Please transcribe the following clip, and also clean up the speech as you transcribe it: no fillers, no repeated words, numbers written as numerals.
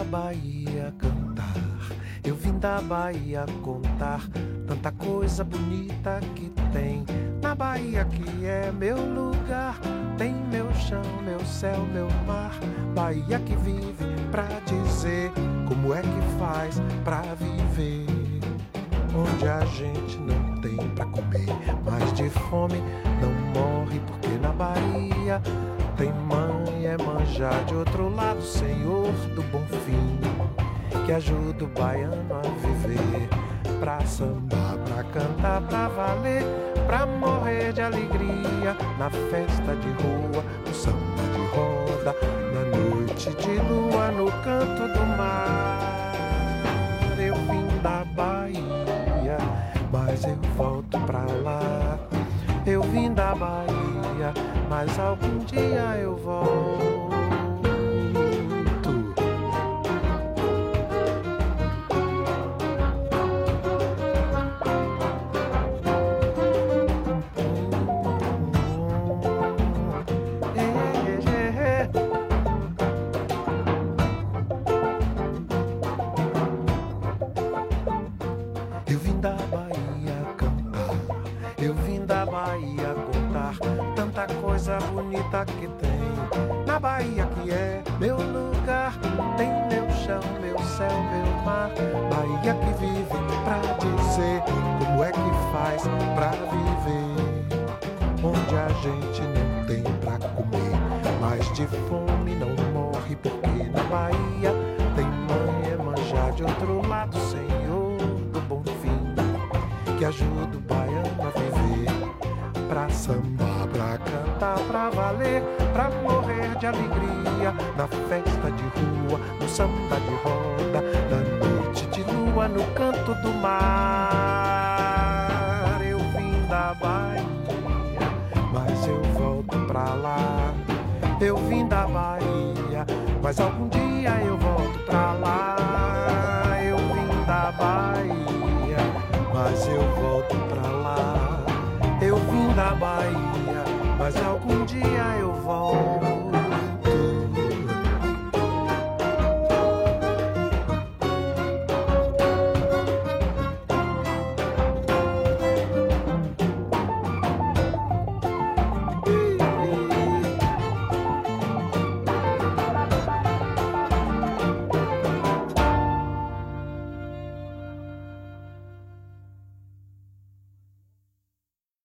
Bahia cantar, eu vim da Bahia contar tanta coisa bonita que tem na Bahia, que é meu lugar. Tem meu chão, meu céu, meu mar. Bahia que vive pra dizer como é que faz pra viver. Onde a gente não tem pra comer, mas de fome não morre, porque na Bahia tem mãe, é manjar de outro lado, Senhor do Bom Fim, que ajuda o baiano a viver, pra sambar, pra cantar, pra valer, pra morrer de alegria, na festa de rua, no samba de roda, na noite de lua, no canto do mar. Eu vim da Bahia, mas eu volto pra lá. Eu vim da Bahia, mas algum dia eu volto. Eu vim da Bahia cantar, eu vim da Bahia contar tanta coisa bonita que tem na Bahia, que é meu lugar. Tem meu chão, meu céu, meu mar. Bahia que vive pra dizer como é que faz pra viver. Onde a gente não tem pra comer, mas de fome não morre, porque na Bahia tem mãe, é manjar de outro lado, Senhor do Bom Fim, que ajuda o baiano a viver, pra sambar, pra cantar, pra valer, pra morrer de alegria, na festa de rua, no samba de roda, na noite de lua, no canto do mar. Eu vim da Bahia, mas eu volto pra lá. Eu vim da Bahia, mas algum dia eu volto pra lá. Eu vim da Bahia, mas eu volto pra lá. Eu vim da Bahia, mas algum dia eu volto.